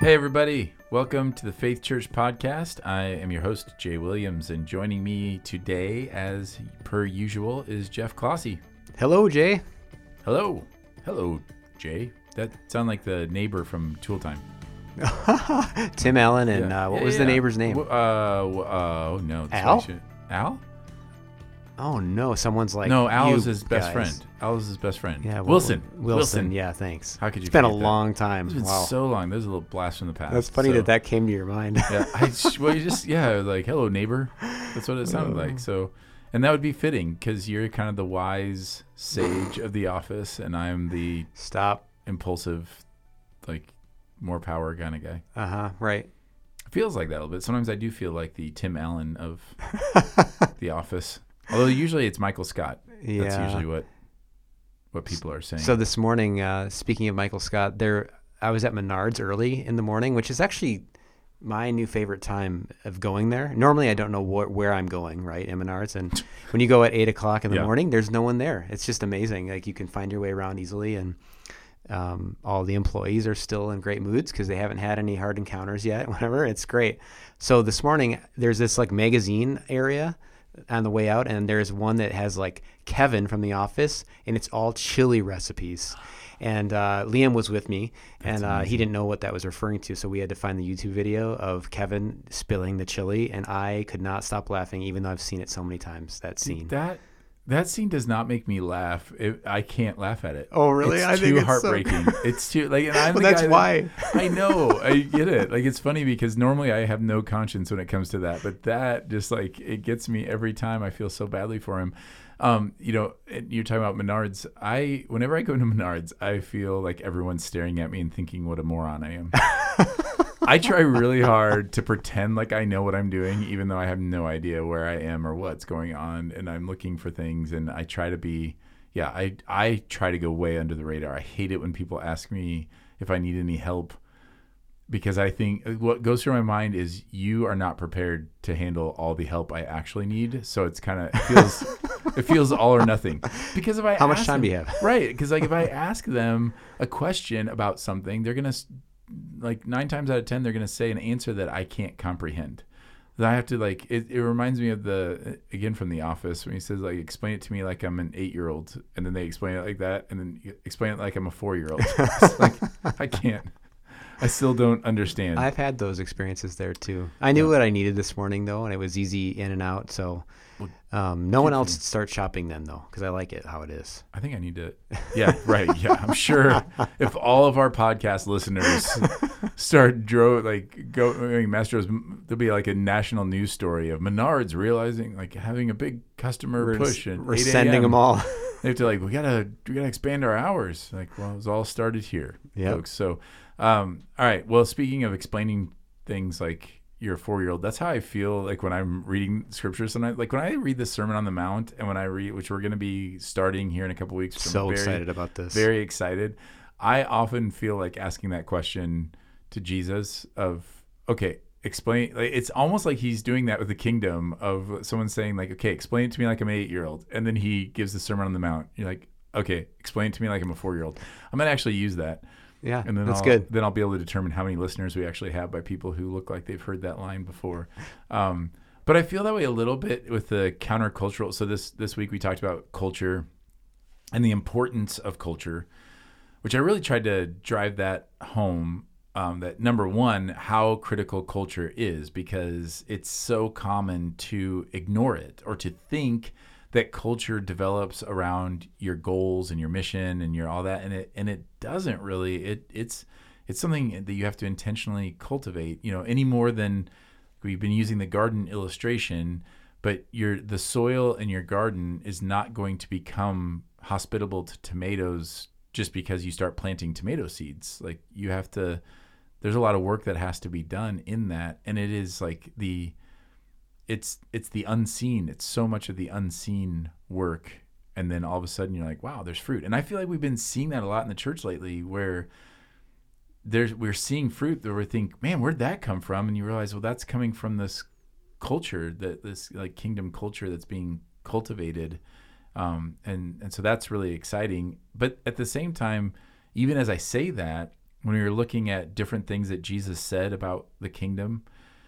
Hey, everybody. Welcome to the Faith Church Podcast. I am your host, Jay Williams, and joining me today, as per usual, is Jeff Clossy. Hello, Jay. Hello. Hello, Jay. That sounds like the neighbor from Tool Time. Tim Allen and what was the neighbor's name? Oh, no. Al? Al? Oh, no. Someone's like, No, Al is his guys. best friend. Al is his best friend. Yeah, Wilson. Yeah, thanks. How could you It's been a forget that? long time. It's been Wow. so long. There's a little blast from the past. That's funny So, that came to your mind. Yeah, like, hello, neighbor. That's what it sounded like. So, and that would be fitting because you're kind of the wise sage of the office, and I'm the Stop. impulsive, like, more power kind of guy. Right. It feels like that a little bit. Sometimes I do feel like the Tim Allen of the office. Although usually it's Michael Scott. Yeah. That's usually what people are saying. So this morning, speaking of Michael Scott, I was at Menards early in the morning, which is actually my new favorite time of going there. Normally, I don't know where I'm going, right, in Menards. And when you go at 8 o'clock in the morning, there's no one there. It's just amazing. Like, you can find your way around easily, and all the employees are still in great moods because they haven't had any hard encounters yet, whatever. It's great. So this morning, there's this, like, magazine area on the way out, and there's one that has, like, Kevin from The Office, and it's all chili recipes. And Liam was with me, and he didn't know what that was referring to, so we had to find the YouTube video of Kevin spilling the chili, and I could not stop laughing, even though I've seen it so many times, that scene. That scene does not make me laugh. I can't laugh at it. Oh, really? It's I too think it's heartbreaking. It's too, like, and I'm Well, the that's guy why. I know. I get it. Like, it's funny because normally I have no conscience when it comes to that, but that just, like, it gets me every time. I feel so badly for him. You're talking about Menards. Whenever I go to Menards, I feel like everyone's staring at me and thinking what a moron I am. I try really hard to pretend like I know what I'm doing, even though I have no idea where I am or what's going on, and I'm looking for things, and I try to be, I try to go way under the radar. I hate it when people ask me if I need any help, because I think what goes through my mind is you are not prepared to handle all the help I actually need. So it's kind of, it feels all or nothing. Because if I How much time do you have? Right. Because, like, if I ask them a question about something, they're going to, like, 9 times out of 10, they're going to say an answer that I can't comprehend. That I have to, like, it reminds me of again, from The Office, when he says, like, explain it to me like I'm an 8-year-old. And then they explain it like that. And then you explain it like I'm a 4-year-old. It's like, I can't. I still don't understand. I've had those experiences there too. I knew what I needed this morning though, and it was easy in and out. So no one else starts shopping then though, because I like it how it is. I think I need to. Yeah, right. Yeah, I'm sure if all of our podcast listeners start going Masters, there'll be like a national news story of Menards realizing, like, having a big customer push and we're sending them all. They have to, like, we gotta expand our hours. Like, well, it was all started here, folks. So. All right. Well, speaking of explaining things like you're a 4-year-old, that's how I feel like when I'm reading scripture sometimes. Like, when I read the Sermon on the Mount, and when I read, which we're going to be starting here in a couple weeks. So excited about this. Very excited. I often feel like asking that question to Jesus of, okay, explain. Like, it's almost like he's doing that with the kingdom, of someone saying, like, okay, explain it to me like I'm an 8-year-old. And then he gives the Sermon on the Mount. You're like, okay, explain it to me like I'm a 4-year-old. I'm going to actually use that. Yeah, and then that's good. Then I'll be able to determine how many listeners we actually have by people who look like they've heard that line before. But I feel that way a little bit with the countercultural. So this week we talked about culture and the importance of culture, which I really tried to drive that home. That, number one, how critical culture is, because it's so common to ignore it or to think that culture develops around your goals and your mission and your all that, and it doesn't really. It's something that you have to intentionally cultivate. Any more than we've been using the garden illustration, but the soil in your garden is not going to become hospitable to tomatoes just because you start planting tomato seeds. Like, you have to. There's a lot of work that has to be done in that, and it is like It's the unseen. It's so much of the unseen work. And then all of a sudden you're like, wow, there's fruit. And I feel like we've been seeing that a lot in the church lately, where we're seeing fruit that we think, man, where'd that come from? And you realize, well, that's coming from this culture, this like kingdom culture that's being cultivated. And so that's really exciting. But at the same time, even as I say that, when we were looking at different things that Jesus said about the kingdom,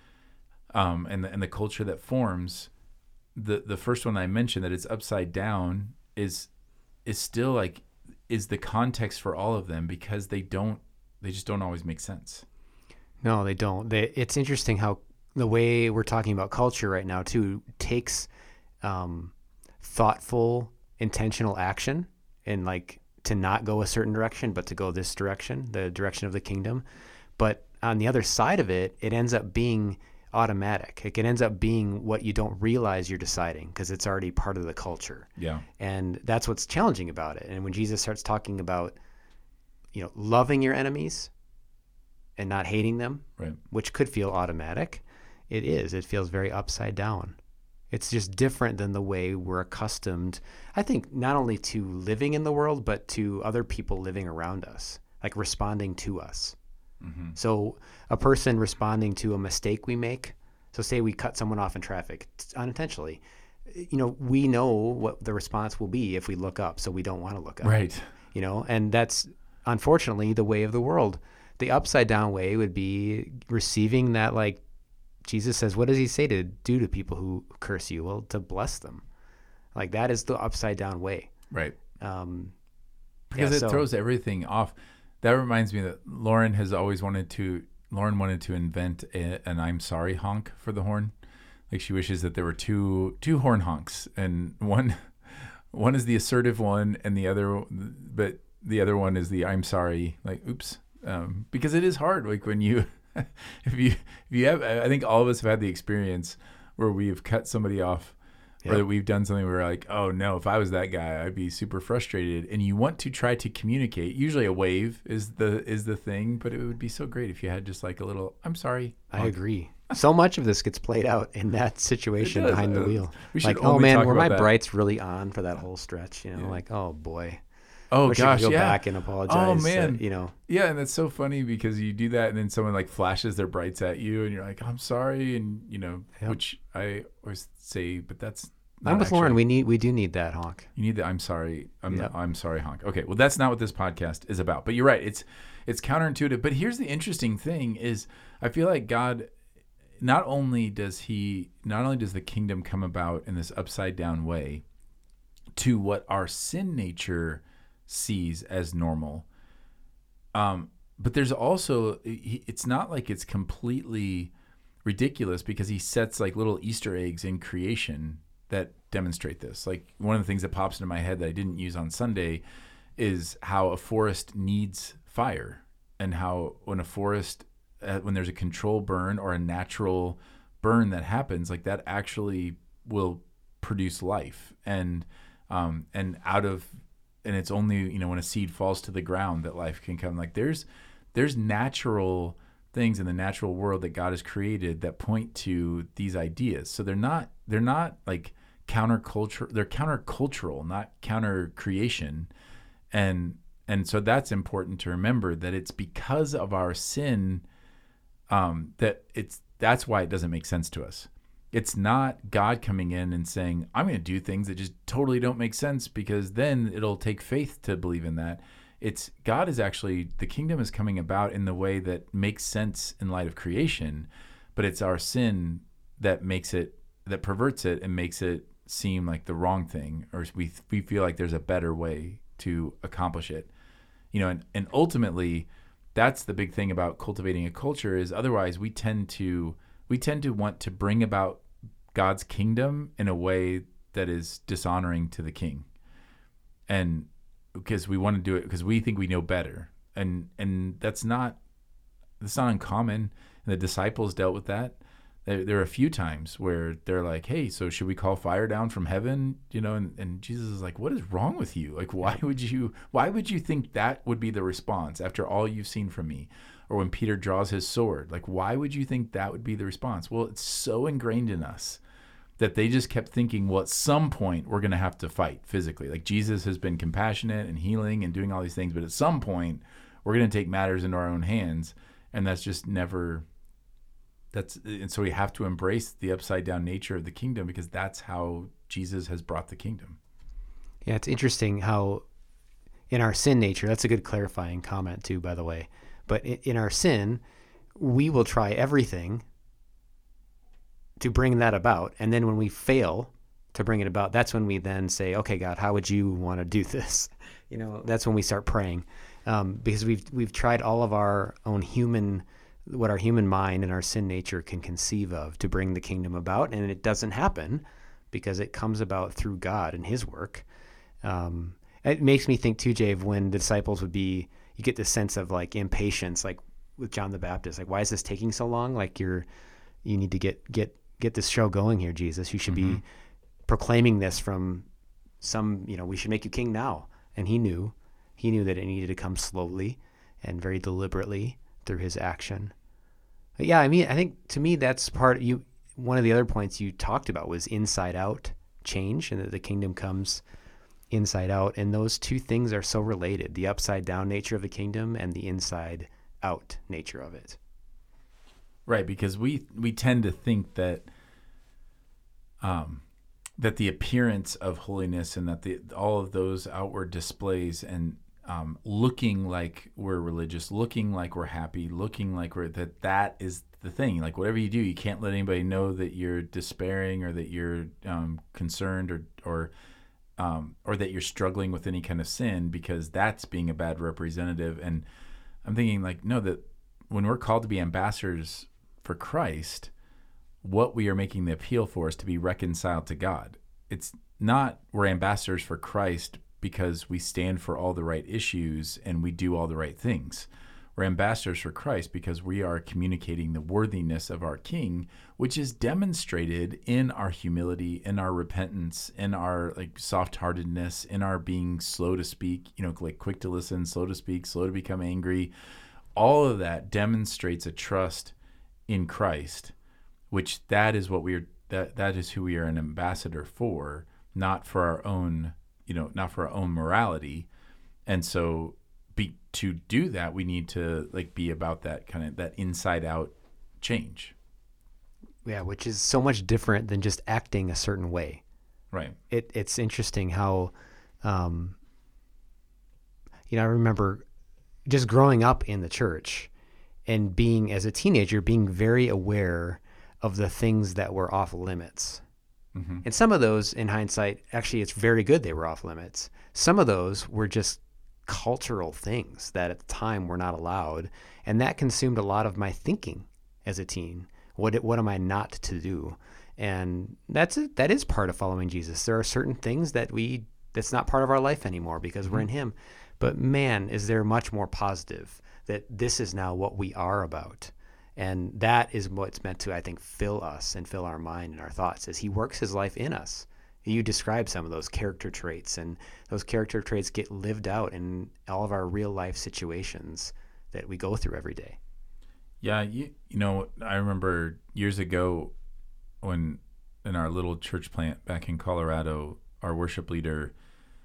and the culture that forms, the first one I mentioned, that it's upside down, is still like is the context for all of them, because they just don't always make sense. No, they don't. It's interesting how the way we're talking about culture right now too takes thoughtful, intentional action, and like to not go a certain direction, but to go this direction, the direction of the kingdom. But on the other side of it, it ends up being automatic. It ends up being what you don't realize you're deciding, because it's already part of the culture. Yeah. And that's what's challenging about it. And when Jesus starts talking about, loving your enemies and not hating them, right, which could feel automatic, it feels very upside down. It's just different than the way we're accustomed, I think, not only to living in the world, but to other people living around us, like responding to us. Mm-hmm. So a person responding to a mistake we make, so say we cut someone off in traffic unintentionally, we know what the response will be if we look up, so we don't want to look up. Right. And that's unfortunately the way of the world. The upside down way would be receiving that, like Jesus says, what does he say to do to people who curse you? Well, to bless them. Like that is the upside down way. Right. Because it throws everything off. That reminds me that Lauren wanted to invent an I'm sorry honk for the horn. Like she wishes that there were two horn honks, and one is the assertive one, and the other one is the I'm sorry, like oops. Because it is hard. Like when you, if you have, I think all of us have had the experience where we've cut somebody off, or that we've done something where we're like, oh no, if I was that guy, I'd be super frustrated. And you want to try to communicate. Usually a wave is the thing, but it would be so great if you had just like a little, I'm sorry. I agree. So much of this gets played out in that situation behind the wheel. Like, oh man, were my brights really on for that whole stretch? Like, oh boy. Oh wish gosh, I could go back and apologize. Oh man, Yeah, and it's so funny because you do that, and then someone like flashes their brights at you, and you're like, I'm sorry, and which I always say, but that's. I'm with Lauren. We do need that honk. You need the I'm sorry. I'm sorry honk. Okay, well that's not what this podcast is about. But you're right. It's counterintuitive. But here's the interesting thing: is I feel like God, not only does the kingdom come about in this upside down way, to what our sin nature sees as normal. But there's also, it's not like it's completely ridiculous, because he sets like little Easter eggs in creation that demonstrate this. Like one of the things that pops into my head that I didn't use on Sunday is how a forest needs fire, and how when a forest, when there's a control burn or a natural burn that happens, like that actually will produce life, and it's only when a seed falls to the ground that life can come. Like there's natural things in the natural world that God has created that point to these ideas. So they're not like counterculture. They're countercultural, not counter creation. And so that's important to remember, that it's because of our sin that's why it doesn't make sense to us. It's not God coming in and saying, I'm going to do things that just totally don't make sense, because then it'll take faith to believe in that. It's God is actually, the kingdom is coming about in the way that makes sense in light of creation, but it's our sin that perverts it and makes it seem like the wrong thing, or we feel like there's a better way to accomplish it. And ultimately that's the big thing about cultivating a culture, is otherwise we tend to want to bring about God's kingdom in a way that is dishonoring to the king. And because we want to do it because we think we know better. And that's not uncommon. And the disciples dealt with that. There are a few times where they're like, hey, so should we call fire down from heaven? And Jesus is like, what is wrong with you? Like, why would you think that would be the response after all you've seen from me? Or when Peter draws his sword, like, why would you think that would be the response? Well, it's so ingrained in us that they just kept thinking, well, at some point we're going to have to fight physically. Like Jesus has been compassionate and healing and doing all these things, but at some point we're going to take matters into our own hands. And that's just never, and so we have to embrace the upside down nature of the kingdom, because that's how Jesus has brought the kingdom. Yeah, it's interesting how in our sin nature, that's a good clarifying comment too, by the way. But in our sin, we will try everything to bring that about. And then when we fail to bring it about, that's when we then say, okay, God, how would you want to do this? That's when we start praying, because we've tried all of our own what our human mind and our sin nature can conceive of to bring the kingdom about. And it doesn't happen because it comes about through God and his work. It makes me think too, Jay, of when the disciples you get this sense of like impatience, like with John the Baptist, like, why is this taking so long? Like you need to get this show going here, Jesus. You should be proclaiming this from we should make you king now. And he knew that it needed to come slowly and very deliberately through his action. But yeah, I mean, I think to me that's one of the other points you talked about was inside out change, and that the kingdom comes inside out. And those two things are so related, the upside down nature of the kingdom and the inside out nature of it. Right, because we tend to think that that the appearance of holiness and that all of those outward displays and looking like we're religious, looking like we're happy, looking like that is the thing. Like whatever you do, you can't let anybody know that you're despairing or that you're concerned or that you're struggling with any kind of sin, because that's being a bad representative. And I'm thinking like, no, that when we're called to be ambassadors for Christ, what we are making the appeal for is to be reconciled to God. It's not we're ambassadors for Christ because we stand for all the right issues and we do all the right things. We're ambassadors for Christ because we are communicating the worthiness of our King, which is demonstrated in our humility, in our repentance, in our like soft-heartedness, in our being slow to speak, like quick to listen, slow to speak, slow to become angry. All of that demonstrates a trust in Christ, which that is what that is who we are an ambassador for, not for our own, not for our own morality. And so to do that, we need to be about that kind of that inside out change. Yeah, which is so much different than just acting a certain way. Right. It's interesting how, I remember just growing up in the church and being, as a teenager, being very aware of the things that were off limits. Mm-hmm. And some of those, in hindsight, actually, it's very good they were off limits. Some of those were just cultural things that at the time were not allowed. And that consumed a lot of my thinking as a teen. What am I not to do? And that is part of following Jesus. There are certain things that's not part of our life anymore because we're in him. But man, is there much more positive that this is now what we are about. And that is what's meant to, I think, fill us and fill our mind and our thoughts as he works his life in us. You describe some of those character traits, and those character traits get lived out in all of our real life situations that we go through every day. Yeah, I remember years ago when in our little church plant back in Colorado, our worship leader,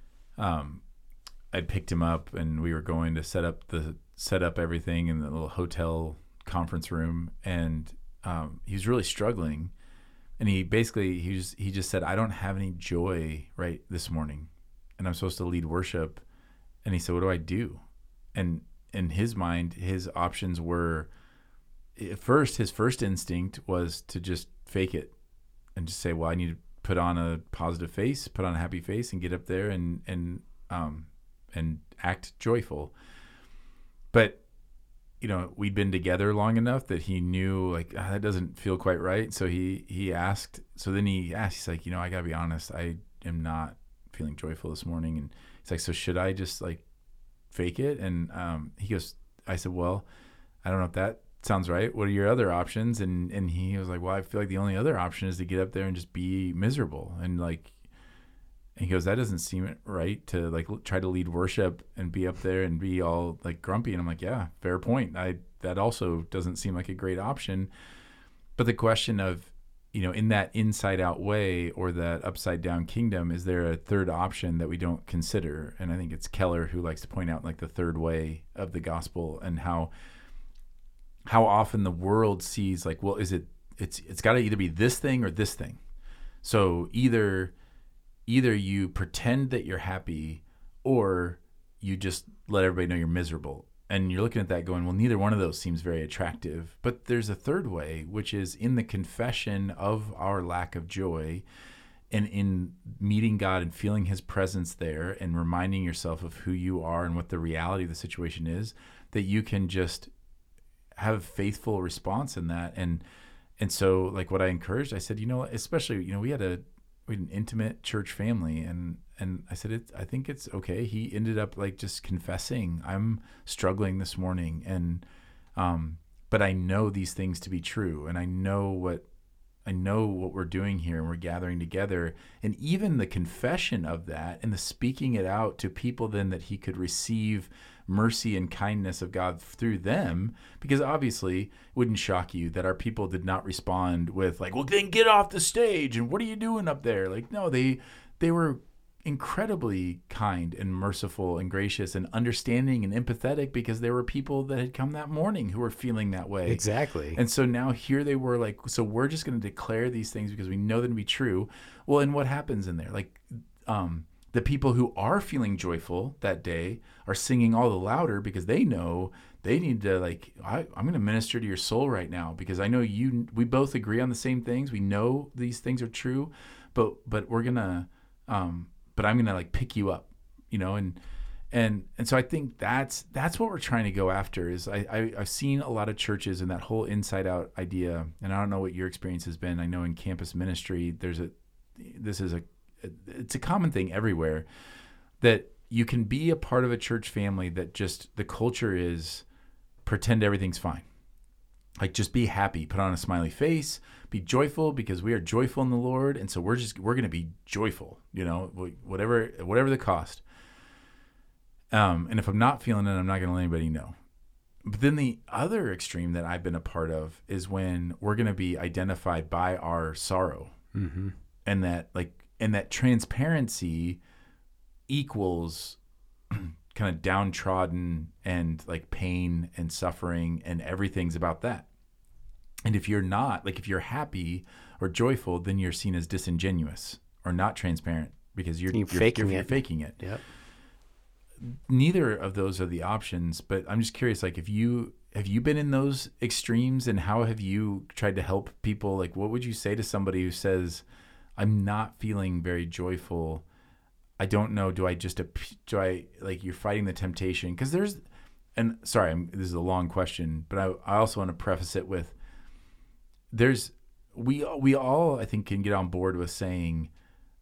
I'd picked him up and we were going to set up everything in the little hotel conference room, and he was really struggling. And he just said, I don't have any joy right this morning, and I'm supposed to lead worship. And he said, what do I do? And in his mind, his options were, his first instinct was to just fake it and just say, well, I need to put on a positive face, put on a happy face, and get up there and act joyful. But we'd been together long enough that he knew that doesn't feel quite right. So he asked, he's like, I gotta be honest, I am not feeling joyful this morning. And he's like, so should I just fake it? And I said, well, I don't know if that sounds right. What are your other options? And he was like, well, I feel like the only other option is to get up there and just be miserable. And he goes, that doesn't seem right to try to lead worship and be up there and be all grumpy. And I'm like, yeah, fair point. That also doesn't seem like a great option. But the question of, in that inside out way or that upside down kingdom, is there a third option that we don't consider? And I think it's Keller who likes to point out the third way of the gospel, and how often the world sees well, it's got to either be this thing or this thing. So either you pretend that you're happy, or you just let everybody know you're miserable. And you're looking at that going, well, neither one of those seems very attractive. But there's a third way, which is in the confession of our lack of joy and in meeting God and feeling his presence there and reminding yourself of who you are and what the reality of the situation is, that you can just have a faithful response in that. And so like what I encouraged, I said, especially, we had an intimate church family, and I said, I think it's okay. He ended up like just confessing, I'm struggling this morning. And, but I know these things to be true. And I know what we're doing here, and we're gathering together. And even the confession of that and the speaking it out to people then that he could receive mercy and kindness of God through them, because obviously it wouldn't shock you that our people did not respond with like, well, then get off the stage and what are you doing up there? Like, no, they were incredibly kind and merciful and gracious and understanding and empathetic, because there were people that had come that morning who were feeling that way. Exactly. And so now here they were like, so we're just going to declare these things because we know them to be true. Well, and what happens in there? Like, the people who are feeling joyful that day are singing all the louder because they know they need to, like, I'm going to minister to your soul right now because I know we both agree on the same things. We know these things are true, but we're going to, but I'm going to like pick you up, and so I think that's what we're trying to go after. Is I've seen a lot of churches and that whole inside out idea, and I don't know what your experience has been. I know in campus ministry, it's a common thing everywhere, that you can be a part of a church family that just the culture is pretend everything's fine. Like, just be happy, put on a smiley face, be joyful because we are joyful in the Lord. And so we're going to be joyful, whatever the cost. And if I'm not feeling it, I'm not going to let anybody know. But then the other extreme that I've been a part of is when we're going to be identified by our sorrow. Mm-hmm. And that transparency equals kind of downtrodden and like pain and suffering, and everything's about that. And if you're not, like, if you're happy or joyful, then you're seen as disingenuous or not transparent because you're faking it. Yep. Neither of those are the options, but I'm just curious, like, have you been in those extremes, and how have you tried to help people? Like, what would you say to somebody who says, I'm not feeling very joyful. I don't know. Do I like, you're fighting the temptation? Because this is a long question, but I also want to preface it with, we all, I think, can get on board with saying,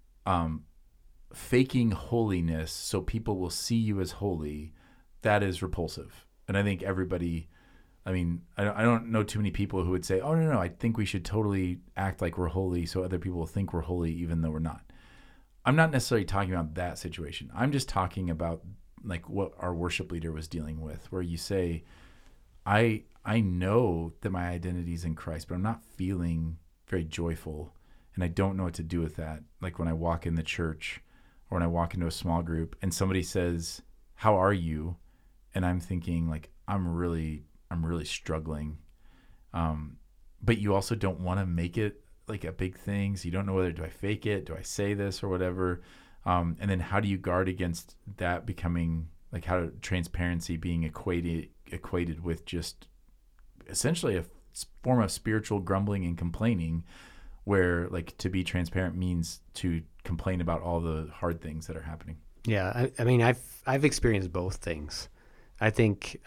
faking holiness so people will see you as holy, that is repulsive. And I think everybody, I don't know too many people who would say, oh, no, I think we should totally act like we're holy so other people will think we're holy even though we're not. I'm not necessarily talking about that situation. I'm just talking about like what our worship leader was dealing with, where you say, I know that my identity is in Christ, but I'm not feeling very joyful, and I don't know what to do with that. Like when I walk in the church or when I walk into a small group and somebody says, how are you? And I'm thinking like, I'm really struggling. But you also don't want to make it like a big thing. So you don't know whether, do I fake it? Do I say this or whatever? And then how do you guard against that becoming like, how transparency being equated with just essentially a form of spiritual grumbling and complaining, where like to be transparent means to complain about all the hard things that are happening. Yeah. I've experienced both things. I think,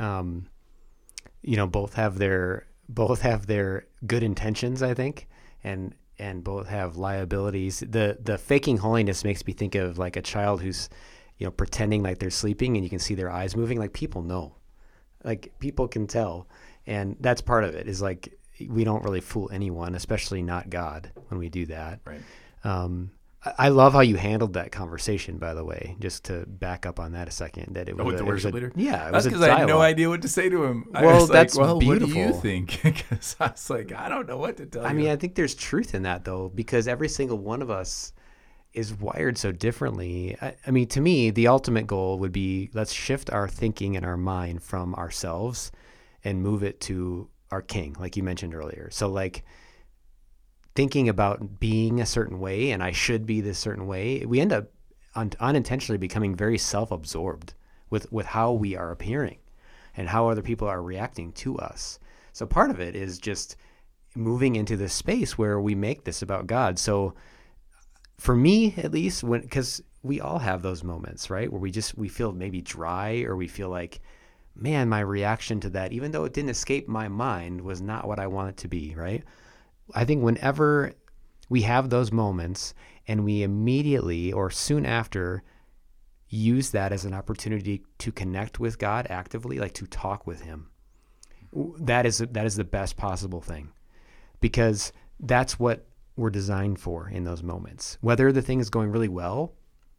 both have their good intentions, I think, and both have liabilities. The faking holiness makes me think of like a child who's, pretending like they're sleeping and you can see their eyes moving. Like, people know, like, people can tell. And that's part of it, is like, we don't really fool anyone, especially not God, when we do that. Right. I love how you handled that conversation, by the way, just to back up on that a second. That it was with the worship leader? Yeah. That's because I had no idea what to say to him. Well, that's beautiful. What do you think? Because I was like, I don't know what to tell you. I think there's truth in that, though, because every single one of us is wired so differently. To me, the ultimate goal would be, let's shift our thinking and our mind from ourselves and move it to our King, like you mentioned earlier. So like, thinking about being a certain way and I should be this certain way, we end up unintentionally becoming very self-absorbed with how we are appearing and how other people are reacting to us. So part of it is just moving into this space where we make this about God. So for me, at least, because we all have those moments, right, where we feel maybe dry, or we feel like, man, my reaction to that, even though it didn't escape my mind, was not what I want it to be, right? I think whenever we have those moments and we immediately or soon after use that as an opportunity to connect with God actively, like to talk with him, that is the best possible thing, because that's what we're designed for in those moments. Whether the thing is going really well,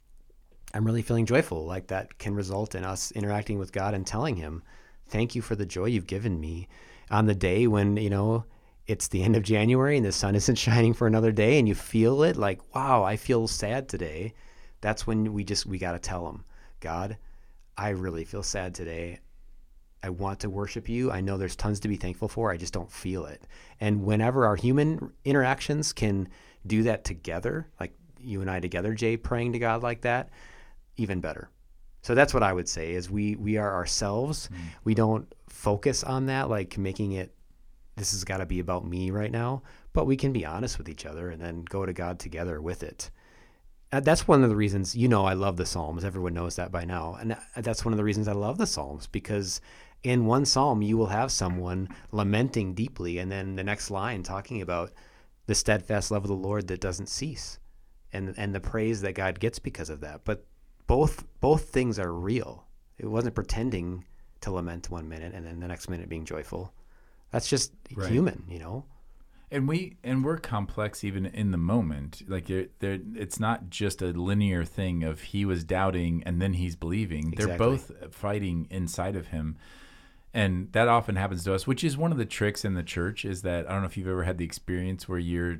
I'm really feeling joyful, like that can result in us interacting with God and telling him, thank you for the joy you've given me on the day when, it's the end of January and the sun isn't shining for another day, and you feel it like, wow, I feel sad today. That's when we got to tell him, God, I really feel sad today. I want to worship you. I know there's tons to be thankful for. I just don't feel it. And whenever our human interactions can do that together, like you and I together, Jay, praying to God like that, even better. So that's what I would say is we are ourselves. Mm. We don't focus on that, like making it, this has got to be about me right now, but we can be honest with each other and then go to God together with it. That's one of the reasons, I love the Psalms. Everyone knows that by now. And that's one of the reasons I love the Psalms, because in one Psalm, you will have someone lamenting deeply, and then the next line talking about the steadfast love of the Lord that doesn't cease, and the praise that God gets because of that. But both things are real. It wasn't pretending to lament 1 minute and then the next minute being joyful. That's just human, And we're complex even in the moment. Like it's not just a linear thing of he was doubting and then he's believing. Exactly. They're both fighting inside of him. And that often happens to us, which is one of the tricks in the church, is that, I don't know if you've ever had the experience where you're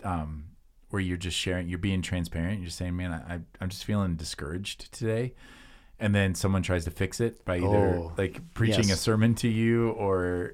just sharing, you're being transparent. You're just saying, man, I'm just feeling discouraged today. And then someone tries to fix it by either preaching a sermon to you or,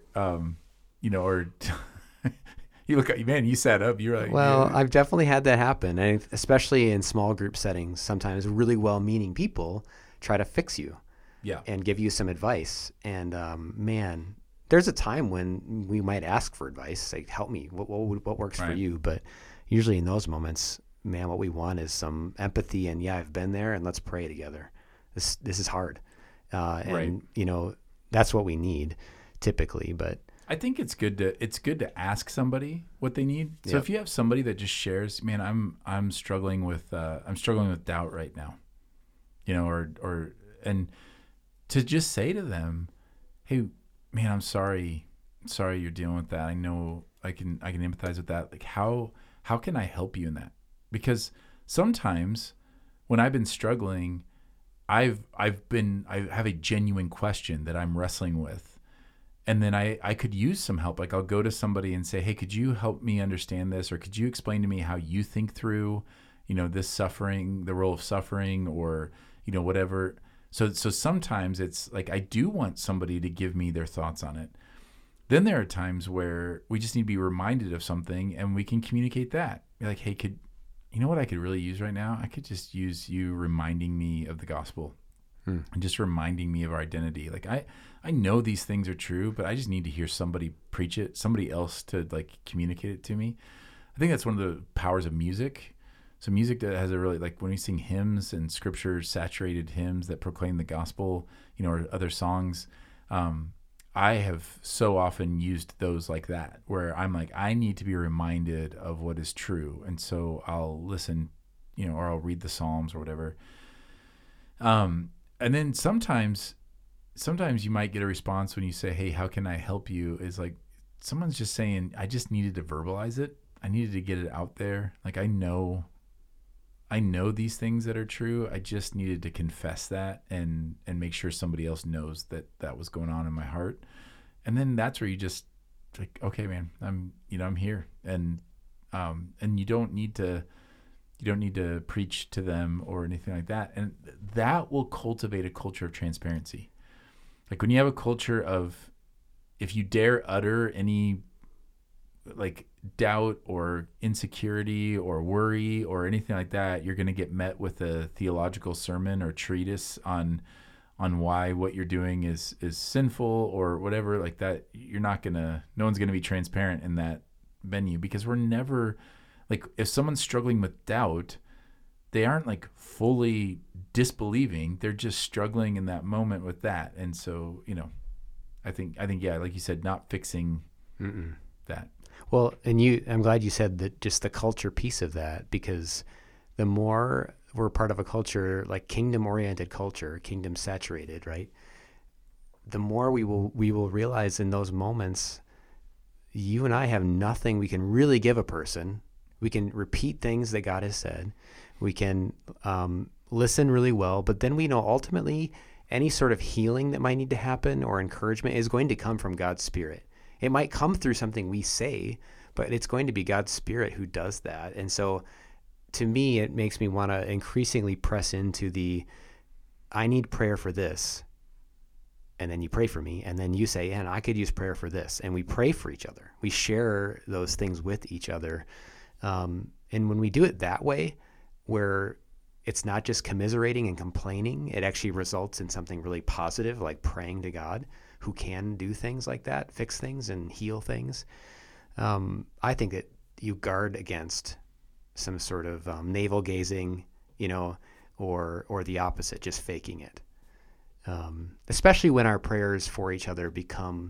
or you look at, man, you sat up, you're like, well, I've definitely had that happen. And especially in small group settings, sometimes really well-meaning people try to fix you. Yeah. And give you some advice. And man, there's a time when we might ask for advice, like, help me, what works for you? But usually in those moments, man, what we want is some empathy and, I've been there, and let's pray together. This is hard. And that's what we need typically. But I think it's good to ask somebody what they need. So if you have somebody that just shares, man, I'm struggling with doubt right now, and to just say to them, hey, man, I'm sorry you're dealing with that. I know I can empathize with that. Like, how can I help you in that? Because sometimes when I've been struggling, I have a genuine question that I'm wrestling with. And then I could use some help. Like, I'll go to somebody and say, hey, could you help me understand this? Or could you explain to me how you think through, this suffering, the role of suffering, or, whatever. So sometimes it's like, I do want somebody to give me their thoughts on it. Then there are times where we just need to be reminded of something, and we can communicate that. Be like, hey, you know what I could really use right now? I could just use you reminding me of the gospel and just reminding me of our identity. Like, I know these things are true, but I just need to hear somebody preach it, somebody else to communicate it to me. I think that's one of the powers of music. So music that has a really, when we sing hymns and scripture saturated hymns that proclaim the gospel, or other songs, I have so often used those like that, where I'm like, I need to be reminded of what is true. And so I'll listen, or I'll read the Psalms or whatever. And then sometimes you might get a response when you say, hey, how can I help you? Is like, someone's just saying, I just needed to verbalize it. I needed to get it out there. Like, I know these things that are true. I just needed to confess that and make sure somebody else knows that was going on in my heart. And then that's where you just like, okay, man, I'm here. And you don't need to preach to them or anything like that. And that will cultivate a culture of transparency. Like, when you have a culture of, if you dare utter any doubt or insecurity or worry or anything like that, you're going to get met with a theological sermon or treatise on on why what you're doing is sinful or whatever like that, no one's gonna be transparent in that venue, because we're never like, if someone's struggling with doubt, they aren't like fully disbelieving, they're just struggling in that moment with that. And so, I think yeah, like you said, not fixing that. Well, I'm glad you said that, just the culture piece of that, because the more we're part of a culture, like kingdom-oriented culture, kingdom-saturated, right? The more we will realize in those moments, you and I have nothing we can really give a person. We can repeat things that God has said. We can listen really well, but then we know ultimately any sort of healing that might need to happen or encouragement is going to come from God's Spirit. It might come through something we say, but it's going to be God's Spirit who does that. And so to me, it makes me want to increasingly press into I need prayer for this. And then you pray for me. And then you say, and I could use prayer for this. And we pray for each other. We share those things with each other. And when we do it that way, where it's not just commiserating and complaining, it actually results in something really positive, like praying to God, who can do things like that, fix things and heal things. I think that you guard against some sort of navel gazing, or the opposite, just faking it. Especially when our prayers for each other become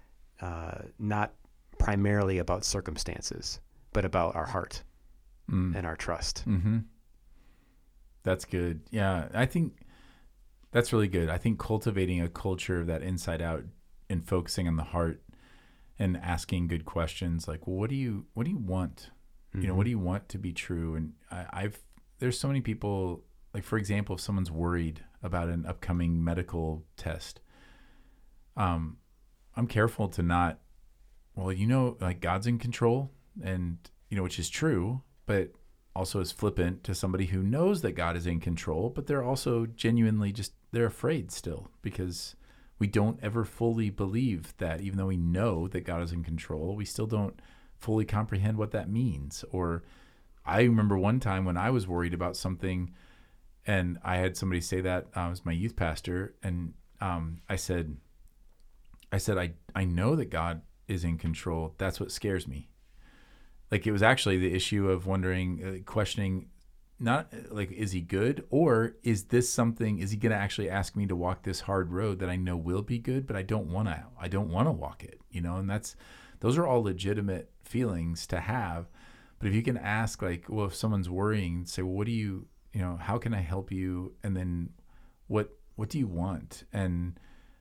not primarily about circumstances, but about our heart and our trust. Mm-hmm. That's good. Yeah, I think that's really good. I think cultivating a culture of that inside out and focusing on the heart and asking good questions, like, well, what do you want? Mm-hmm. What do you want to be true? And there's so many people, like, for example, if someone's worried about an upcoming medical test, I'm careful to not, like, God's in control, and, which is true, but also is flippant to somebody who knows that God is in control, but they're also genuinely they're afraid still, because we don't ever fully believe that. Even though we know that God is in control, we still don't fully comprehend what that means. Or I remember one time when I was worried about something, and I had somebody say that, I was my youth pastor, and I said, I know that God is in control. That's what scares me. Like, it was actually the issue of wondering, questioning, not like, is he good, or is he going to actually ask me to walk this hard road that I know will be good, but I don't want to walk it, and those are all legitimate feelings to have. But if you can ask, like, well, if someone's worrying, say, well, what do you, how can I help you? And then what do you want? And,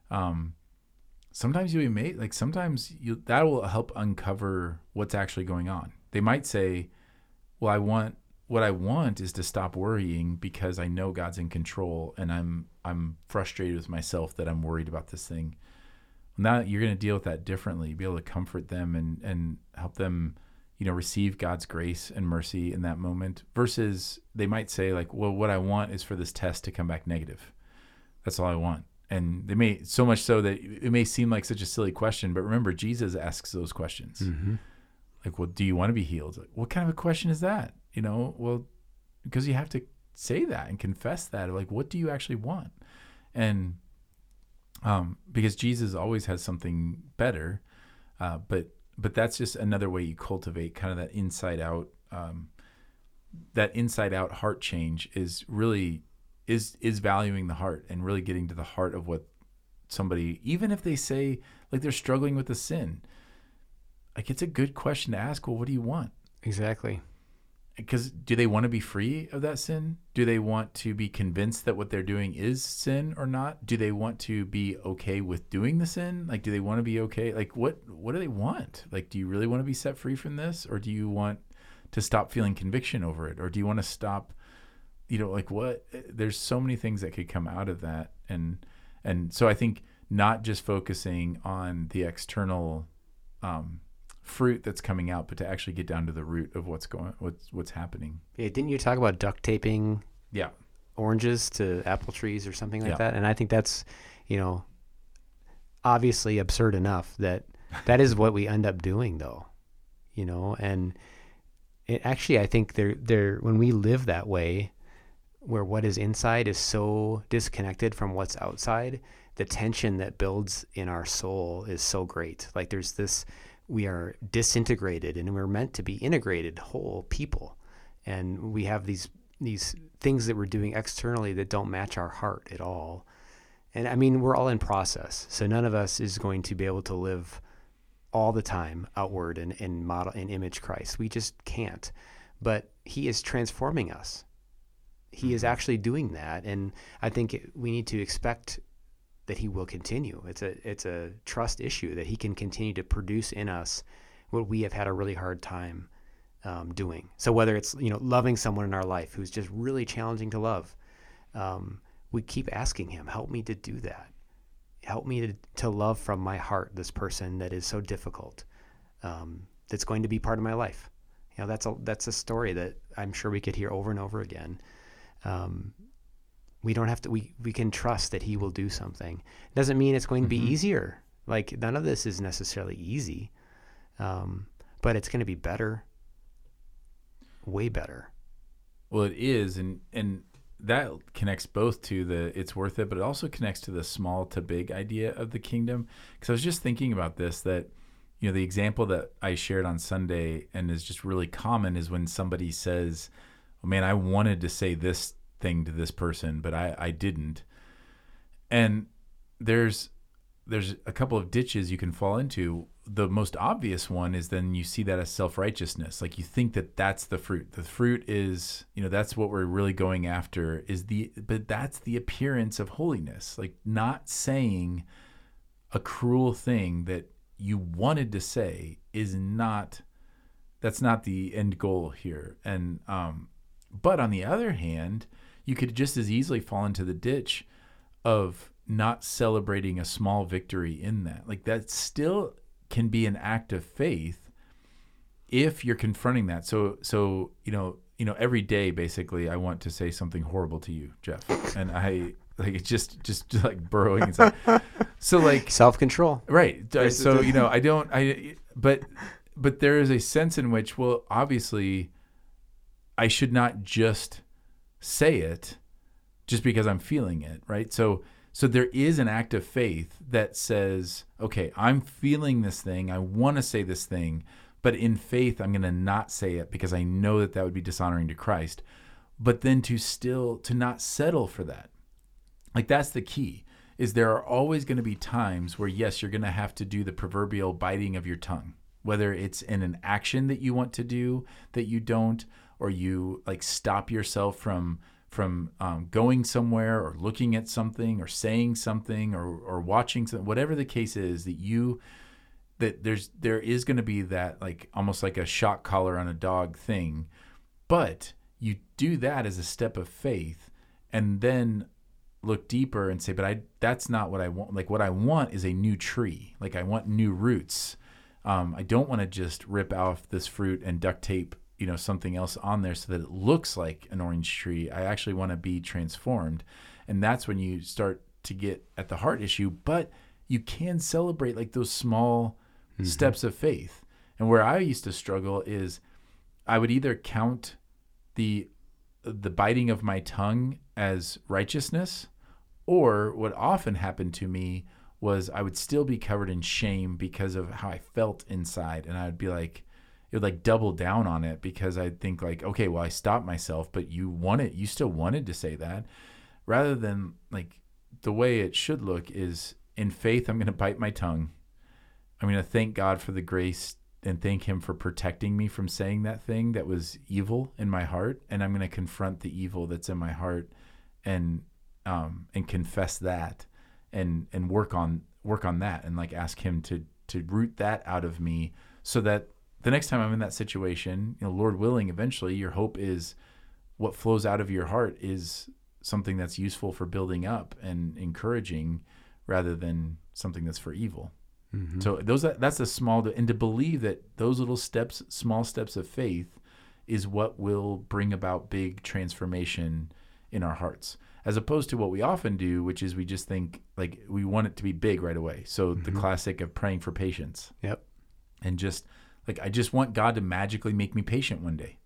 sometimes that will help uncover what's actually going on. They might say, well, what I want is to stop worrying because I know God's in control, and I'm frustrated with myself that I'm worried about this thing. Now you're going to deal with that differently, be able to comfort them and help them, receive God's grace and mercy in that moment, versus they might say, like, well, what I want is for this test to come back negative. That's all I want. And they may, so much so that it may seem like such a silly question, but remember, Jesus asks those questions. Mm-hmm. Like, well, do you want to be healed? Like, what kind of a question is that? Well, because you have to say that and confess that. Like, what do you actually want? And because Jesus always has something better, but that's just another way you cultivate kind of that inside out heart change, is really is valuing the heart and really getting to the heart of what somebody, even if they say, like, they're struggling with a sin, like, it's a good question to ask. Well, what do you want? Exactly. Because do they want to be free of that sin? Do they want to be convinced that what they're doing is sin or not? Do they want to be okay with doing the sin? Like, do they want to be okay? Like, what do they want? Like, do you really want to be set free from this? Or do you want to stop feeling conviction over it? Or do you want to stop, like, what? There's so many things that could come out of that. And so I think not just focusing on the external fruit that's coming out, but to actually get down to the root of what's happening. Yeah, didn't you talk about duct taping oranges to apple trees or something like that? And I think that's, obviously absurd enough that is what we end up doing, though, and it actually, I think when we live that way, where what is inside is so disconnected from what's outside, the tension that builds in our soul is so great. Like there's this, we are disintegrated and we're meant to be integrated whole people. And we have these things that we're doing externally that don't match our heart at all. And I mean, we're all in process. So none of us is going to be able to live all the time outward and model and image Christ. We just can't. But he is transforming us. He is actually doing that. And I think we need to expect that he will continue. It's a trust issue that he can continue to produce in us what we have had a really hard time doing. So whether it's, loving someone in our life who's just really challenging to love, we keep asking him, help me to do that. Help me to love from my heart this person that is so difficult, that's going to be part of my life. That's a story that I'm sure we could hear over and over again. We don't have to, we can trust that he will do something. Doesn't mean it's going to be easier. Like none of this is necessarily easy, but it's going to be better, way better. Well, it is. And that connects both to it's worth it, but it also connects to the small to big idea of the kingdom. Because I was just thinking about this, that, the example that I shared on Sunday and is just really common is when somebody says, oh, man, I wanted to say this thing to this person, but I didn't. And there's a couple of ditches you can fall into. The most obvious one is then you see that as self-righteousness. Like you think that that's the fruit. The fruit is, that's what we're really going after but that's the appearance of holiness. Like not saying a cruel thing that you wanted to say that's not the end goal here. And, but on the other hand, you could just as easily fall into the ditch of not celebrating a small victory in that. Like that still can be an act of faith if you're confronting that. So every day basically I want to say something horrible to you, Jeff, and I like it's just like burrowing inside. So like self-control, right? So but there is a sense in which, well, obviously, I should not just say it just because I'm feeling it, right? So there is an act of faith that says, okay, I'm feeling this thing. I want to say this thing, but in faith, I'm going to not say it because I know that would be dishonoring to Christ. But then to not settle for that. Like that's the key, is there are always going to be times where, yes, you're going to have to do the proverbial biting of your tongue, whether it's in an action that you want to do that you don't, or you like stop yourself from going somewhere or looking at something or saying something or watching something, whatever the case is, there is going to be that like almost like a shock collar on a dog thing, but you do that as a step of faith and then look deeper and say, but that's not what I want. Like what I want is a new tree. Like I want new roots. I don't want to just rip off this fruit and duct tape something else on there so that it looks like an orange tree. I actually want to be transformed. And that's when you start to get at the heart issue, but you can celebrate like those small steps of faith. And where I used to struggle is I would either count the biting of my tongue as righteousness, or what often happened to me was I would still be covered in shame because of how I felt inside. And I would be like, it would like double down on it because I'd think like, okay, well, I stopped myself, but you still wanted to say that, rather than like the way it should look is in faith, I'm going to bite my tongue. I'm going to thank God for the grace and thank him for protecting me from saying that thing that was evil in my heart. And I'm going to confront the evil that's in my heart and confess that and work on that and like ask him to root that out of me so that the next time I'm in that situation, Lord willing, eventually your hope is what flows out of your heart is something that's useful for building up and encouraging rather than something that's for evil. Mm-hmm. So that's a small, and to believe that those little steps, small steps of faith is what will bring about big transformation in our hearts, as opposed to what we often do, which is we just think like we want it to be big right away. So the classic of praying for patience. Yep. And just like, I just want God to magically make me patient one day.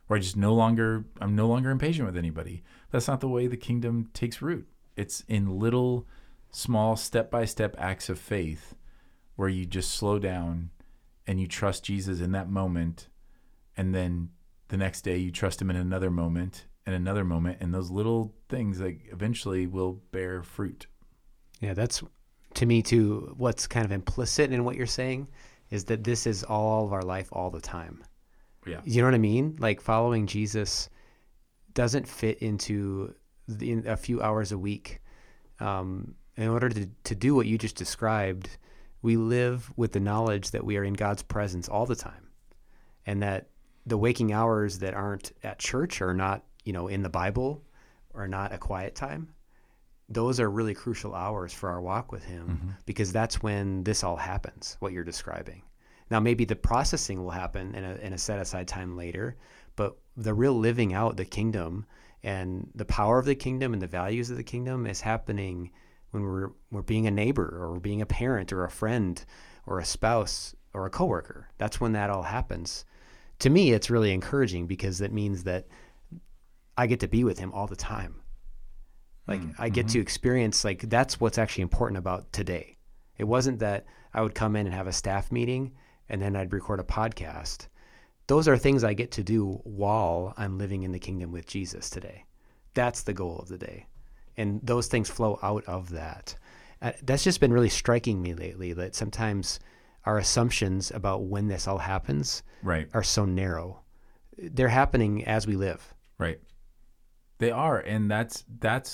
or I'm no longer impatient with anybody. That's not the way the kingdom takes root. It's in little, small, step-by-step acts of faith where you just slow down and you trust Jesus in that moment, and then the next day you trust him in another moment and another moment, and those little things like eventually will bear fruit. Yeah, that's, to me too, what's kind of implicit in what you're saying is that this is all of our life all the time. Yeah. You know what I mean? Like following Jesus doesn't fit into in a few hours a week. In order to do what you just described, we live with the knowledge that we are in God's presence all the time, and that the waking hours that aren't at church or not, in the Bible or not a quiet time, those are really crucial hours for our walk with him, because that's when this all happens, what you're describing. Now, maybe the processing will happen in a set aside time later, but the real living out the kingdom and the power of the kingdom and the values of the kingdom is happening when we're being a neighbor, or we're being a parent or a friend or a spouse or a coworker. That's when that all happens. To me, it's really encouraging, because that means that I get to be with him all the time. Like I get to experience, like, that's what's actually important about today. It wasn't that I would come in and have a staff meeting and then I'd record a podcast. Those are things I get to do while I'm living in the kingdom with Jesus today. That's the goal of the day. And those things flow out of that. That's just been really striking me lately, that sometimes our assumptions about when this all happens are so narrow. They're happening as we live. Right. They are. And that's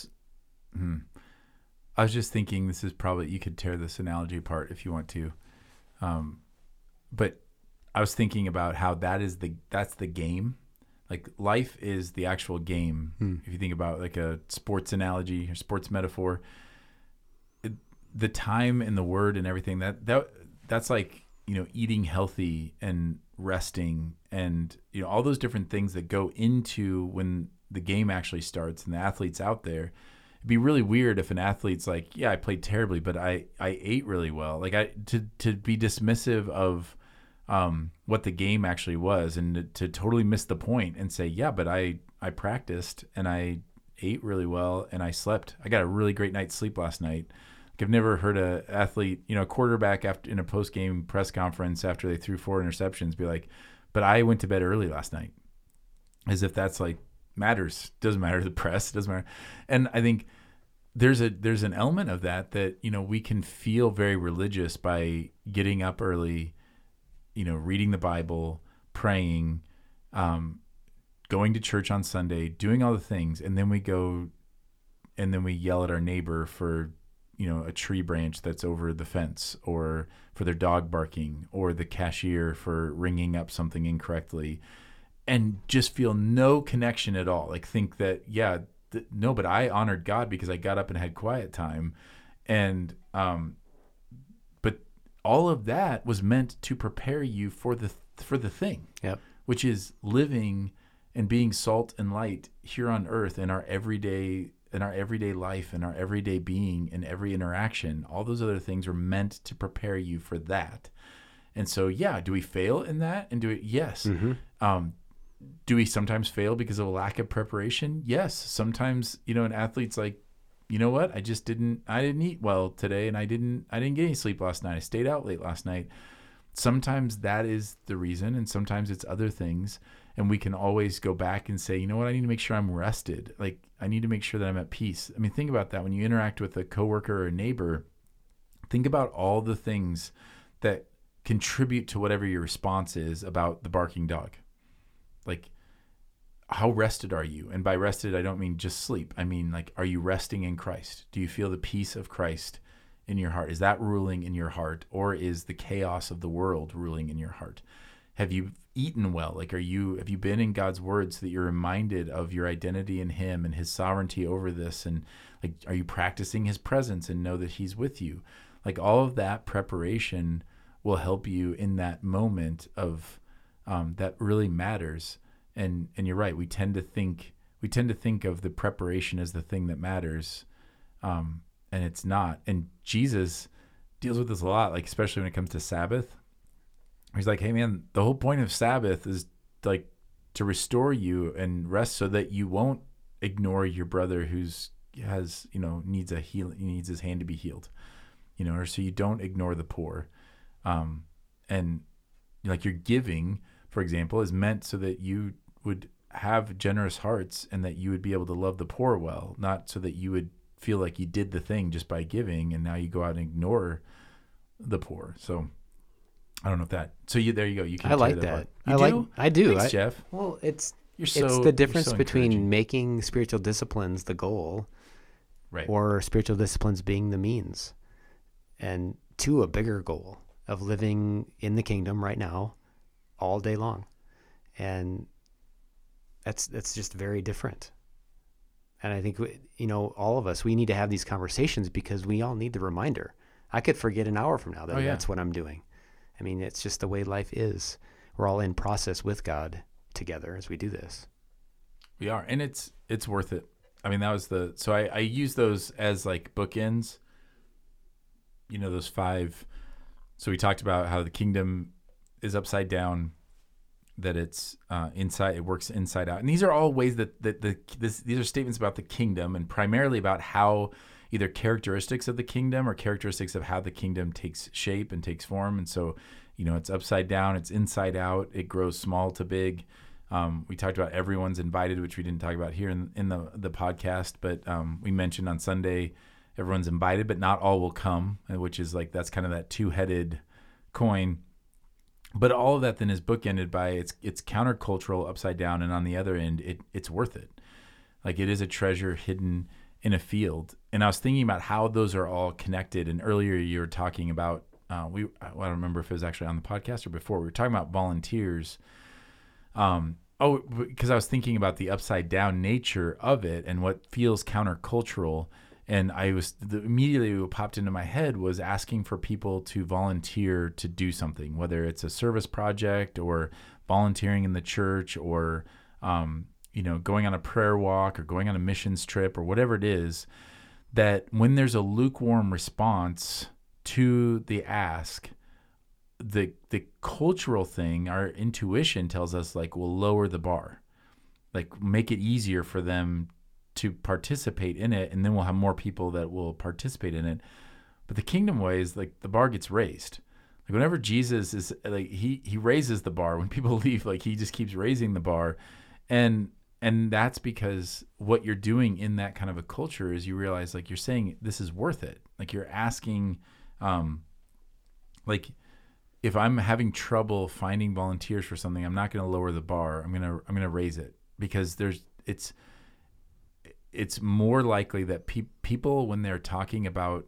I was just thinking, this is probably, you could tear this analogy apart if you want to. But I was thinking about how that's the game. Like life is the actual game. If you think about like a sports analogy or sports metaphor, the time and the word and everything, that's like, eating healthy and resting and, all those different things that go into when the game actually starts and the athlete's out there. It'd be really weird if an athlete's like, yeah, I played terribly, but I ate really well. Like to be dismissive of what the game actually was, and to totally miss the point and say, yeah, but I practiced and I ate really well and I slept. I got a really great night's sleep last night. Like I've never heard a athlete, a quarterback in a post-game press conference after they threw 4 interceptions be like, but I went to bed early last night. As if that's like matters. Doesn't matter to the press. It doesn't matter. And I think there's an element of that we can feel very religious by getting up early, reading the Bible, praying, going to church on Sunday, doing all the things, and then we go and then we yell at our neighbor for a tree branch that's over the fence, or for their dog barking, or the cashier for ringing up something incorrectly, and just feel no connection at all. Like think that, no, but I honored God because I got up and had quiet time. And, but all of that was meant to prepare you for the thing, which is living and being salt and light here on earth in our everyday life and our everyday being and every interaction. All those other things were meant to prepare you for that. And so, do we fail in that? And do it? Yes. Do we sometimes fail because of a lack of preparation? Yes. Sometimes, an athlete's like, you know what? I didn't eat well today, and I didn't get any sleep last night. I stayed out late last night. Sometimes that is the reason, and sometimes it's other things. And we can always go back and say, you know what? I need to make sure I'm rested. Like I need to make sure that I'm at peace. I mean, think about that. When you interact with a coworker or a neighbor, think about all the things that contribute to whatever your response is about the barking dog. Like, how rested are you? And by rested, I don't mean just sleep. I mean, like, are you resting in Christ? Do you feel the peace of Christ in your heart? Is that ruling in your heart? Or is the chaos of the world ruling in your heart? Have you eaten well? Like, have you been in God's word so that you're reminded of your identity in him and his sovereignty over this? And like, are you practicing his presence and know that he's with you? Like, all of that preparation will help you in that moment of that really matters. And you're right. We tend to think of the preparation as the thing that matters. And it's not. And Jesus deals with this a lot, like, especially when it comes to Sabbath. He's like, hey man, the whole point of Sabbath is like to restore you and rest so that you won't ignore your brother who's has, needs a heal, he needs his hand to be healed, or so you don't ignore the poor. And like your giving, for example, is meant so that you would have generous hearts and that you would be able to love the poor well, not so that you would feel like you did the thing just by giving and now you go out and ignore the poor. So I don't know if that. So there you go. You can. I like that. You I do. Thanks, Jeff. Well, it's You're the difference so between encouraging. making spiritual disciplines the goal, Right. or spiritual disciplines being the means, and to a bigger goal of living in the kingdom right now, all day long, and that's just very different. And I think all of us, we need to have these conversations because we all need the reminder. I could forget an hour from now that that's what I'm doing. I mean, it's just the way life is. We're all in process with God together as we do this. We are, and it's worth it. I mean, that was so I use those as like bookends. Those 5. So we talked about how the kingdom is upside down, that it's inside, it works inside out, and these are all ways that these are statements about the kingdom, and primarily about how either characteristics of the kingdom or characteristics of how the kingdom takes shape and takes form. And so, it's upside down, it's inside out, it grows small to big. We talked about everyone's invited, which we didn't talk about here in the podcast, but we mentioned on Sunday, everyone's invited, but not all will come, which is like, that's kind of that two-headed coin. But all of that then is bookended by it's countercultural, upside down, and on the other end, it's worth it. Like, it is a treasure hidden in a field. And I was thinking about how those are all connected. And earlier you were talking about, I don't remember if it was actually on the podcast or before, we were talking about volunteers. Because I was thinking about the upside down nature of it and what feels countercultural. And immediately what popped into my head was asking for people to volunteer to do something, whether it's a service project or volunteering in the church or, going on a prayer walk or going on a missions trip or whatever it is, that when there's a lukewarm response to the ask, the cultural thing, our intuition tells us, like, we'll lower the bar, like make it easier for them to participate in it, and then we'll have more people that will participate in it. But the kingdom way is like the bar gets raised. Like, whenever Jesus is like, he raises the bar. When people leave, like, he just keeps raising the bar. And that's because what you're doing in that kind of a culture is you realize, like, you're saying this is worth it. Like, you're asking, like, if I'm having trouble finding volunteers for something, I'm not going to lower the bar. I'm going to raise it, because it's more likely that people, when they're talking about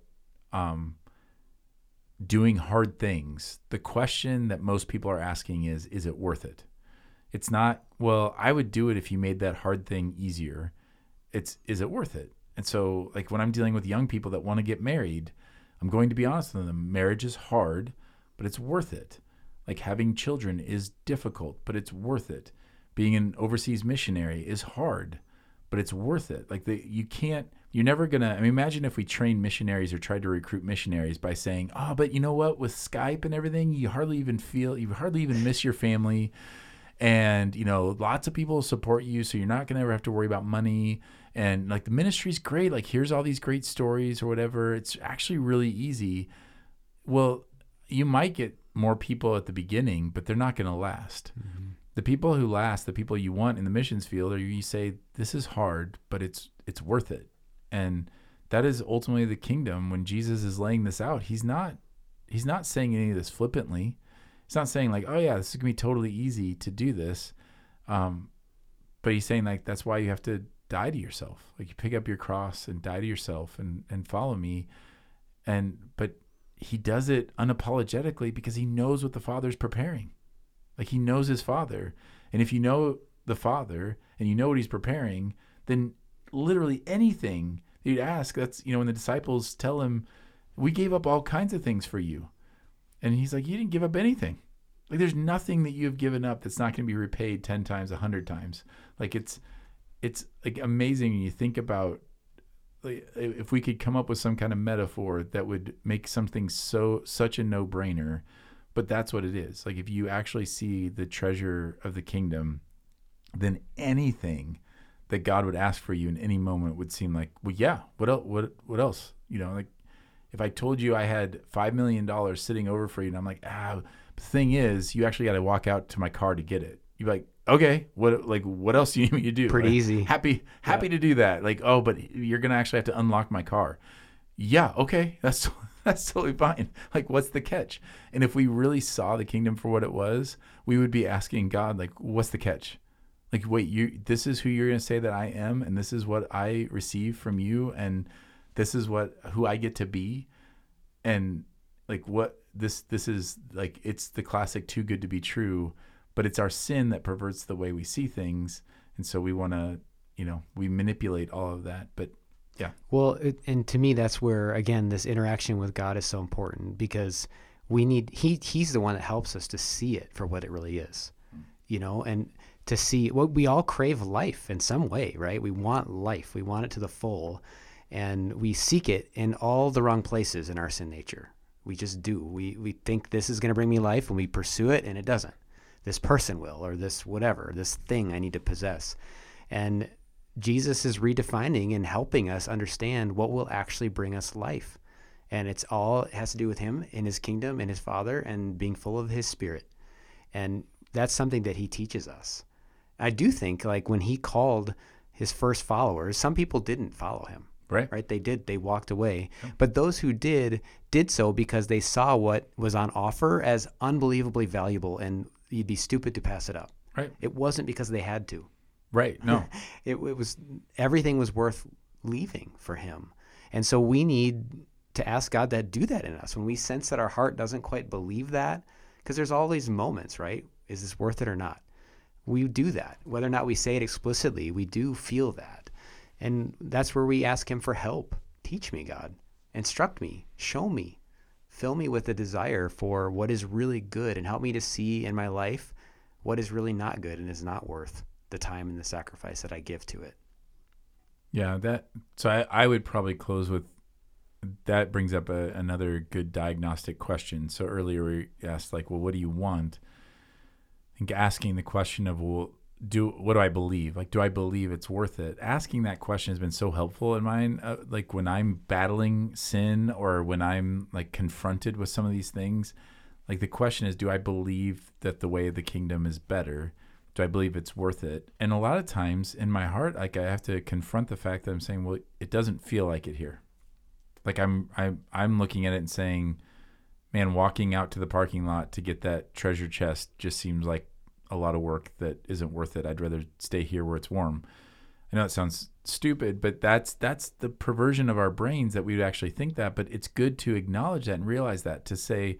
doing hard things, the question that most people are asking is it worth it? It's not, well, I would do it if you made that hard thing easier. Is it worth it? And so, like, when I'm dealing with young people that want to get married, I'm going to be honest with them. Marriage is hard, but it's worth it. Like, having children is difficult, but it's worth it. Being an overseas missionary is hard, but it's worth it. Like, you're never going to, imagine if we trained missionaries or tried to recruit missionaries by saying, oh, but you know what, with Skype and everything, you hardly even miss your family. And, lots of people support you, so you're not going to ever have to worry about money. And, like, the ministry's great. Like, here's all these great stories or whatever. It's actually really easy. Well, you might get more people at the beginning, but they're not going to last. Mm-hmm. The people who last, the people you want in the missions field, are you say, this is hard, but it's worth it. And that is ultimately the kingdom. When Jesus is laying this out, he's not saying any of this flippantly. He's not saying, like, oh yeah, this is gonna be totally easy to do this. But he's saying, like, that's why you have to die to yourself. Like, you pick up your cross and die to yourself and follow me. But he does it unapologetically because he knows what the Father's preparing. Like, he knows his Father. And if you know the Father and you know what he's preparing, then literally anything that you'd ask, that's, when the disciples tell him, we gave up all kinds of things for you. And he's like, you didn't give up anything. Like, there's nothing that you have given up that's not going to be repaid 10 times, 100 times. Like, it's like amazing when you think about, like, if we could come up with some kind of metaphor that would make something such a no-brainer, but that's what it is. Like, if you actually see the treasure of the kingdom, then anything that God would ask for you in any moment would seem like, well, yeah, what else? What else? Like if I told you I had $5 million sitting over for you, and I'm like, the thing is, you actually got to walk out to my car to get it. You're like, okay, what else do you need me to do? Pretty easy. Happy to do that. Like, oh, but you're gonna actually have to unlock my car. Yeah, okay, that's totally fine. Like, what's the catch? And if we really saw the kingdom for what it was, we would be asking God, like, what's the catch? Like, wait, this is who you're gonna say that I am, and this is what I receive from you, and this is who I get to be, and like what this is like. It's the classic too good to be true. But it's our sin that perverts the way we see things. And so we want to, we manipulate all of that. But yeah. Well, and to me, that's where, again, this interaction with God is so important, because he's the one that helps us to see it for what it really is, and to see we all crave life in some way, right? We want life. We want it to the full, and we seek it in all the wrong places in our sin nature. We just do. We think this is going to bring me life, and we pursue it, and it doesn't. This person will, or this whatever, this thing I need to possess. And Jesus is redefining and helping us understand what will actually bring us life. And it has to do with him and his kingdom and his Father and being full of his Spirit. And that's something that he teaches us. I do think, like, when he called his first followers, some people didn't follow him. Right? They walked away. Yeah. But those who did so because they saw what was on offer as unbelievably valuable, and you'd be stupid to pass it up. Right. It wasn't because they had to. Right. No. It was, everything was worth leaving for him. And so we need to ask God to do that in us when we sense that our heart doesn't quite believe that, because there's all these moments, right? Is this worth it or not? We do that. Whether or not we say it explicitly, we do feel that. And that's where we ask him for help. Teach me, God. Instruct me. Show me. Fill me with a desire for what is really good, and help me to see in my life what is really not good and is not worth the time and the sacrifice that I give to it. Yeah, so I would probably close with, that brings up another good diagnostic question. So earlier we asked, like, well, what do you want? I think asking the question of, well, what do I believe? Like, do I believe it's worth it? Asking that question has been so helpful in mine. Like when I'm battling sin, or when I'm like confronted with some of these things, like the question is, do I believe that the way of the kingdom is better? Do I believe it's worth it? And a lot of times in my heart, like, I have to confront the fact that I'm saying, well, it doesn't feel like it here. Like I'm looking at it and saying, man, walking out to the parking lot to get that treasure chest just seems like a lot of work that isn't worth it. I'd rather stay here where it's warm. I know it sounds stupid, but that's the perversion of our brains, that we would actually think that. But it's good to acknowledge that and realize that, to say,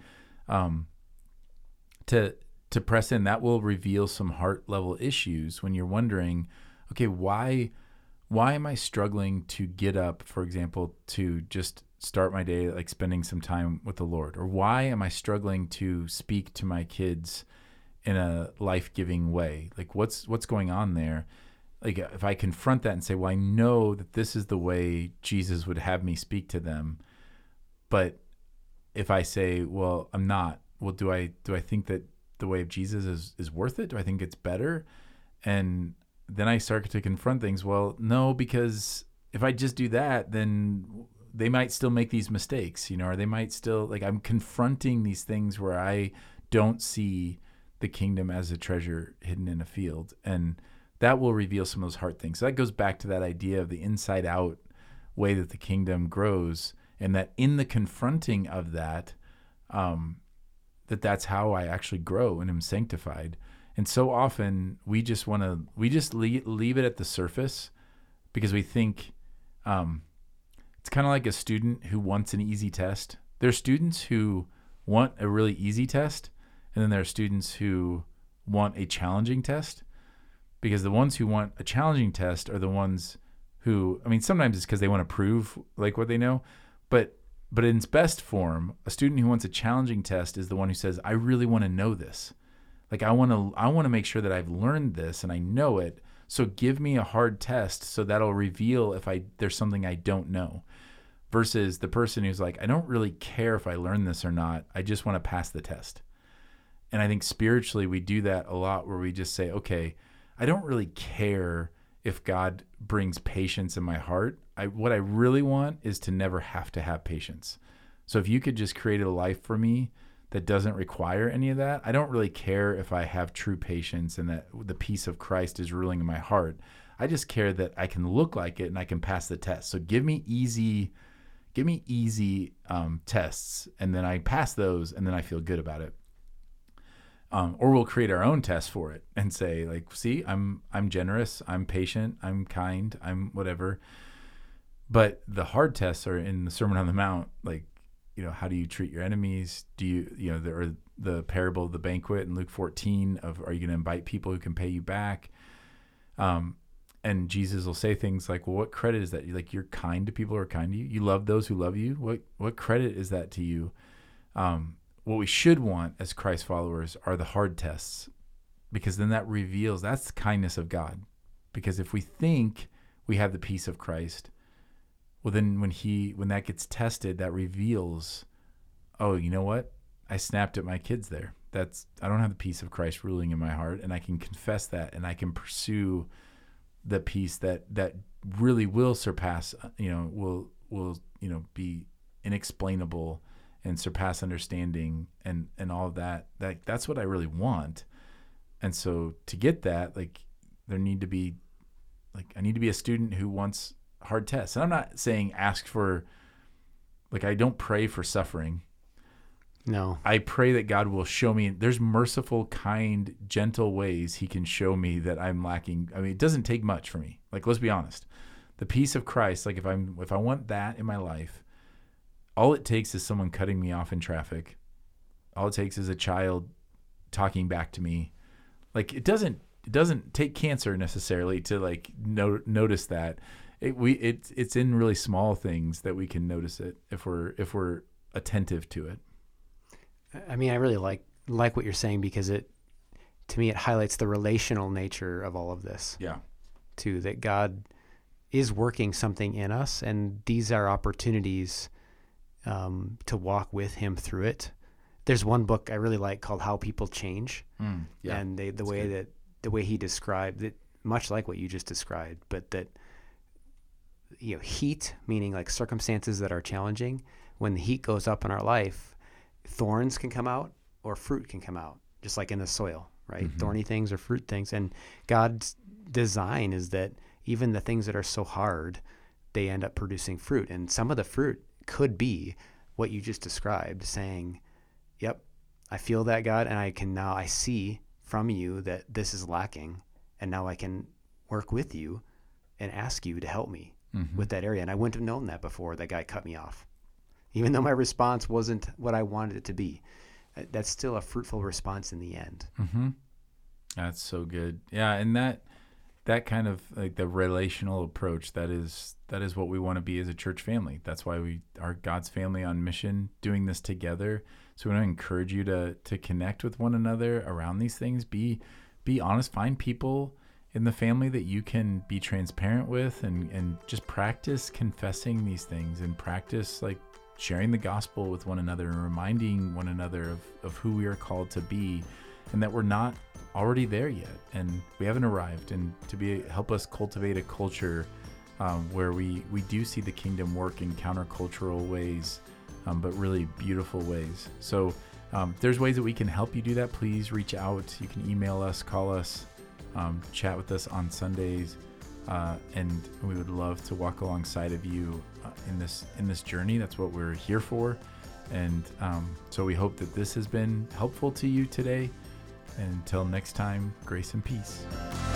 to press in. That will reveal some heart level issues when you're wondering, okay, why am I struggling to get up, for example, to just start my day like spending some time with the Lord? Or why am I struggling to speak to my kids in a life-giving way? Like, what's going on there? Like, if I confront that and say, well, I know that this is the way Jesus would have me speak to them, but if I say, well, I'm not, well, do I think that the way of Jesus is worth it? Do I think it's better? And then I start to confront things. Well, no, because if I just do that, then they might still make these mistakes, or they might still, like, I'm confronting these things where I don't see the kingdom as a treasure hidden in a field. And that will reveal some of those hard things. So that goes back to that idea of the inside out way that the kingdom grows, and that in the confronting of that, that's how I actually grow and am sanctified. And so often we just leave it at the surface, because we think it's kind of like a student who wants an easy test. There are students who want a really easy test, and then there are students who want a challenging test, because the ones who want a challenging test are the ones who, I mean, sometimes it's because they want to prove like what they know, but in its best form, a student who wants a challenging test is the one who says, I really want to know this. Like, I want to make sure that I've learned this and I know it. So give me a hard test, so that'll reveal if there's something I don't know. Versus the person who's like, I don't really care if I learn this or not. I just want to pass the test. And I think spiritually we do that a lot, where we just say, okay, I don't really care if God brings patience in my heart. What I really want is to never have to have patience. So if you could just create a life for me that doesn't require any of that, I don't really care if I have true patience and that the peace of Christ is ruling in my heart. I just care that I can look like it and I can pass the test. So give me easy tests, and then I pass those, and then I feel good about it. Or we'll create our own test for it and say, like, see, I'm generous, I'm patient, I'm kind, I'm whatever. But the hard tests are in the Sermon on the Mount, like, how do you treat your enemies? Do you, the parable of the banquet in Luke 14 of, are you going to invite people who can pay you back? And Jesus will say things like, well, what credit is that? You're kind to people who are kind to you. You love those who love you. What credit is that to you? What we should want as Christ followers are the hard tests, because then that reveals, that's the kindness of God. Because if we think we have the peace of Christ, well, then when that gets tested, that reveals, oh, you know what? I snapped at my kids there. I don't have the peace of Christ ruling in my heart, and I can confess that, and I can pursue the peace that really will surpass, will be inexplainable and surpass understanding and all of that. That's what I really want. And so to get that, I need to be a student who wants hard tests. And I'm not saying ask for, I don't pray for suffering. No. I pray that God will show me there's merciful, kind, gentle ways he can show me that I'm lacking. I mean, it doesn't take much for me. Let's be honest. The peace of Christ, if I want that in my life, all it takes is someone cutting me off in traffic. All it takes is a child talking back to me. It doesn't take cancer necessarily to notice that. It's in really small things that we can notice it if we're attentive to it. I mean, I really like what you're saying, because to me, it highlights the relational nature of all of this. Yeah. Too, that God is working something in us, and these are opportunities to walk with him through it. There's one book I really like called How People Change. Yeah. And the way he described it, much like what you just described, but that, heat, meaning circumstances that are challenging, when the heat goes up in our life, thorns can come out or fruit can come out, just like in the soil, right? Mm-hmm. Thorny things or fruit things. And God's design is that even the things that are so hard, they end up producing fruit. And some of the fruit could be what you just described, saying, yep, I feel that, God, and I see from you that this is lacking, and now I can work with you and ask you to help me with that area. And I wouldn't have known that before that guy cut me off. Even though my response wasn't what I wanted it to be, that's still a fruitful response in the end. Mm-hmm. That's so good. Yeah, and that kind of the relational approach, that is what we want to be as a church family. That's why we are God's family on mission, doing this together. So we want to encourage you to connect with one another around these things. Be honest. Find people in the family that you can be transparent with, and just practice confessing these things, and practice sharing the gospel with one another and reminding one another of who we are called to be, and that we're not already there yet, and we haven't arrived, and help us cultivate a culture where we do see the kingdom work in countercultural ways, but really beautiful ways. So there's ways that we can help you do that. Please reach out. You can email us, call us, chat with us on Sundays, and we would love to walk alongside of you in this journey. That's what we're here for. And so we hope that this has been helpful to you today. And until next time, grace and peace.